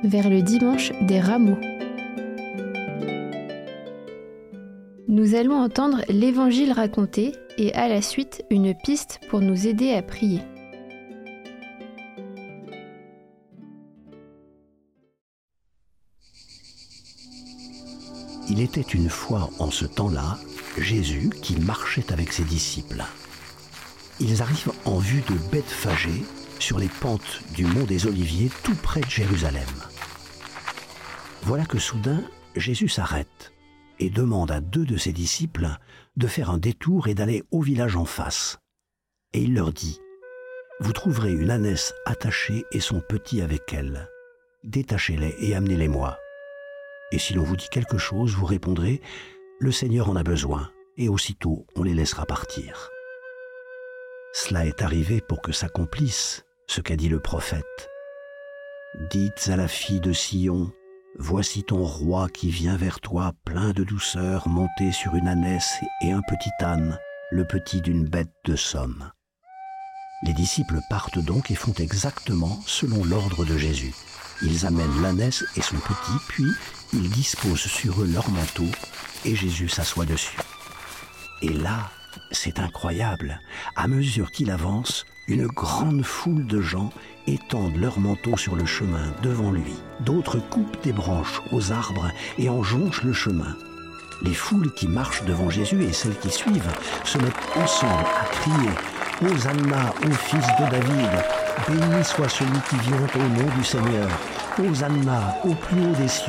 vers le dimanche des rameaux. Nous allons entendre l'évangile raconté et à la suite une piste pour nous aider à prier. Il était une fois en ce temps-là, Jésus qui marchait avec ses disciples. Ils arrivent en vue de Bethphagée, sur les pentes du mont des Oliviers, tout près de Jérusalem. Voilà que soudain, Jésus s'arrête et demande à 2 de ses disciples de faire un détour et d'aller au village en face. Et il leur dit : « Vous trouverez une ânesse attachée et son petit avec elle. Détachez-les et amenez-les-moi. Et si l'on vous dit quelque chose, vous répondrez : le Seigneur en a besoin, et aussitôt on les laissera partir. » Cela est arrivé pour que s'accomplisse ce qu'a dit le prophète. « Dites à la fille de Sion : voici ton roi qui vient vers toi, plein de douceur, monté sur une ânesse et un petit âne, le petit d'une bête de somme. » Les disciples partent donc et font exactement selon l'ordre de Jésus. Ils amènent l'ânesse et son petit, puis ils disposent sur eux leur manteau et Jésus s'assoit dessus. Et là, c'est incroyable. À mesure qu'il avance, une grande foule de gens étendent leurs manteaux sur le chemin devant lui. D'autres coupent des branches aux arbres et en jonchent le chemin. Les foules qui marchent devant Jésus et celles qui suivent se mettent ensemble à crier « Hosanna au fils de David ! Béni soit celui qui vient au nom du Seigneur ! Hosanna au plus haut des cieux !»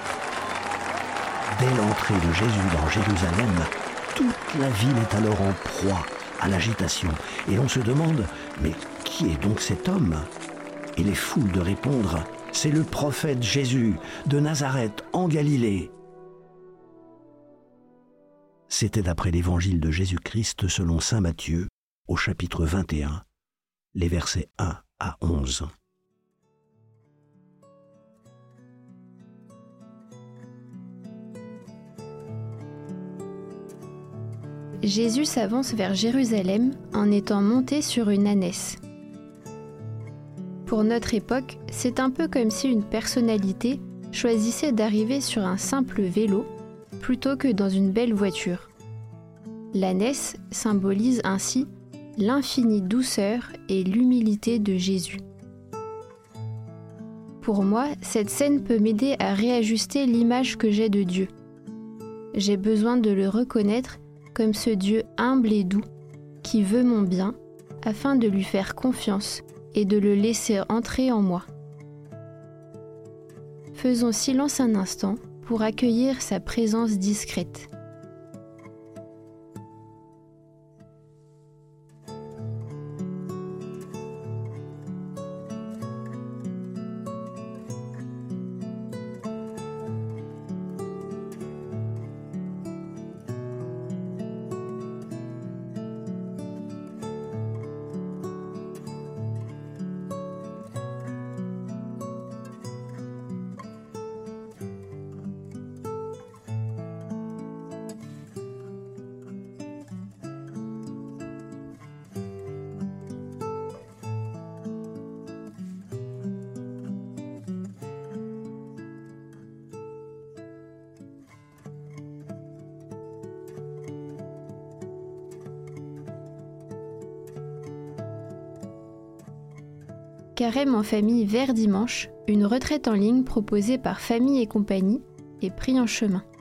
Dès l'entrée de Jésus dans Jérusalem, toute la ville est alors en proie à l'agitation. Et l'on se demande : mais qui est donc cet homme ? Et les foules de répondre : c'est le prophète Jésus de Nazareth en Galilée. C'était d'après l'évangile de Jésus-Christ selon saint Matthieu, au chapitre 21, les versets 1 à 11. Jésus s'avance vers Jérusalem en étant monté sur une ânesse. Pour notre époque, c'est un peu comme si une personnalité choisissait d'arriver sur un simple vélo plutôt que dans une belle voiture. L'ânesse symbolise ainsi l'infinie douceur et l'humilité de Jésus. Pour moi, cette scène peut m'aider à réajuster l'image que j'ai de Dieu. J'ai besoin de le reconnaître comme ce Dieu humble et doux, qui veut mon bien, afin de lui faire confiance et de le laisser entrer en moi. Faisons silence un instant pour accueillir sa présence discrète. Carême en famille vers dimanche, une retraite en ligne proposée par Famille et Compagnie et Pris en chemin.